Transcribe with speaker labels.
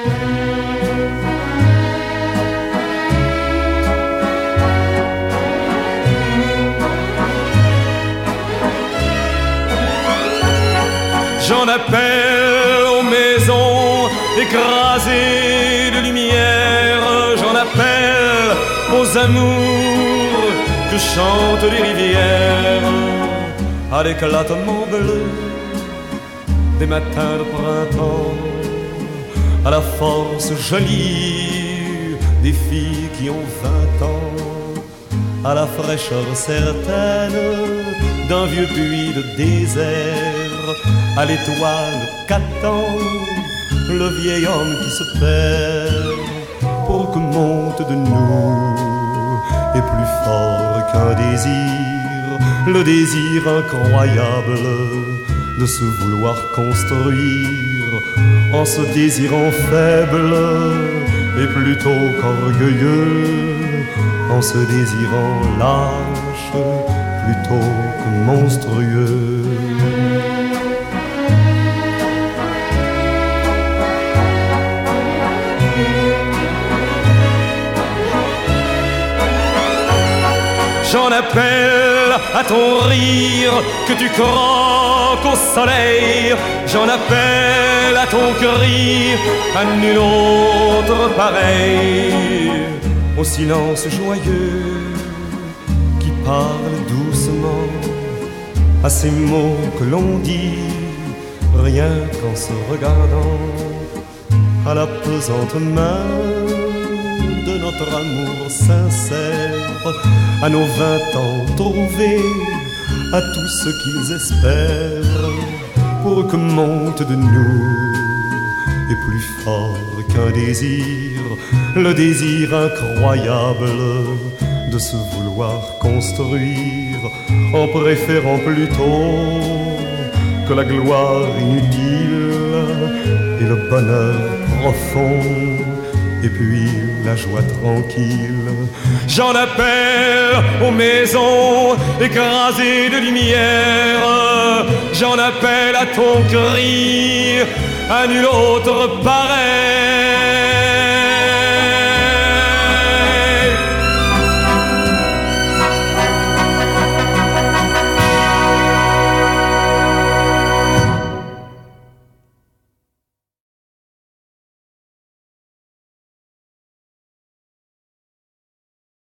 Speaker 1: J'en appelle aux maisons écrasées de lumière, j'en appelle aux amours que chantent les rivières, à l'éclatement bleu des matins de printemps, à la force jolie des filles qui ont 20 ans, à la fraîcheur certaine d'un vieux puits de désert, à l'étoile qu'attend le vieil homme qui se perd, pour que monte de nous et plus fort qu'un désir, le désir incroyable de se vouloir construire, en se désirant faible et plutôt qu'orgueilleux, en se désirant lâche plutôt que monstrueux. J'en appelle à ton rire que tu croques au soleil, j'en appelle à ton cri, à nul autre pareil, au silence joyeux qui parle doucement, à ces mots que l'on dit rien qu'en se regardant, à la pesante main de notre amour sincère, à nos 20 ans trouvés, à tout ce qu'ils espèrent, pour que monte de nous, et plus fort qu'un désir, le désir incroyable de se vouloir construire, en préférant plutôt que la gloire inutile et le bonheur profond, et puis la joie tranquille. J'en appelle aux maisons écrasées de lumière, j'en appelle à ton cri, à nul autre pareil,